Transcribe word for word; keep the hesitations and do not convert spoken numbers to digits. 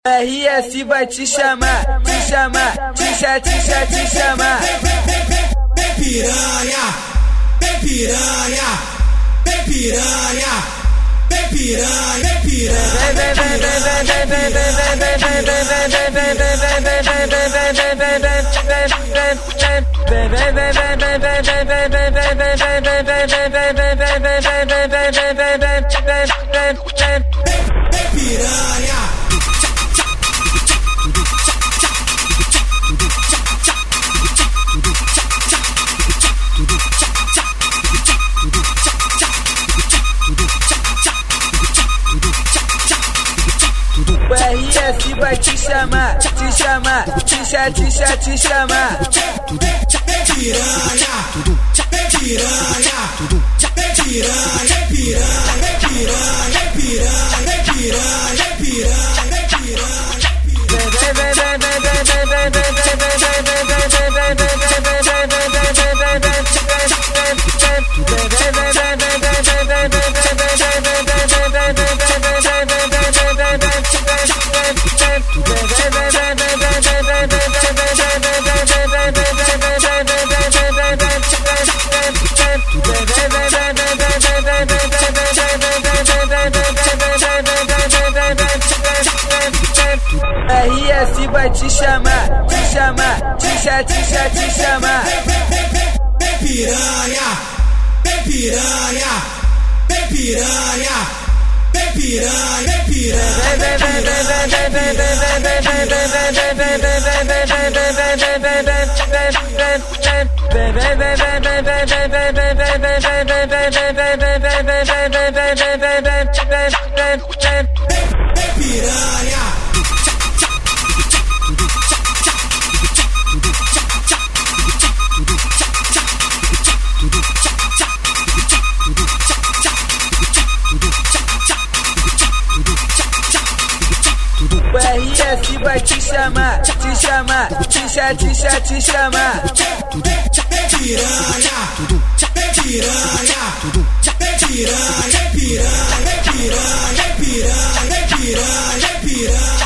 R S vai te chamar, te chamar, te cha, te cha, te chamar. Vem piranha, vem piranha, vem piranha, vem piranha, vem piranha. Vem, vem, vem, vem, vem, vem, vem, piranha. O R S vai te chamar, te chamar, te cha, te cha, te chamar. Piranha, piranha, piranha, piranha, piranha, piranha, piranha, piranha, piranha. Vem, vem, vem, vem, vem, vem, vem, vem, vem, R S vai te chamar, te chamar, te cha, te cha, te chamar. Vem piranha, vem piranha, vem piranha, vem piranha, vem piranha. Piranha. O R S vai te chamar, te chamar, te cha, te cha, te chamar. Piranha, piranha, piranha, piranha, piranha, piranha, piranha, piranha.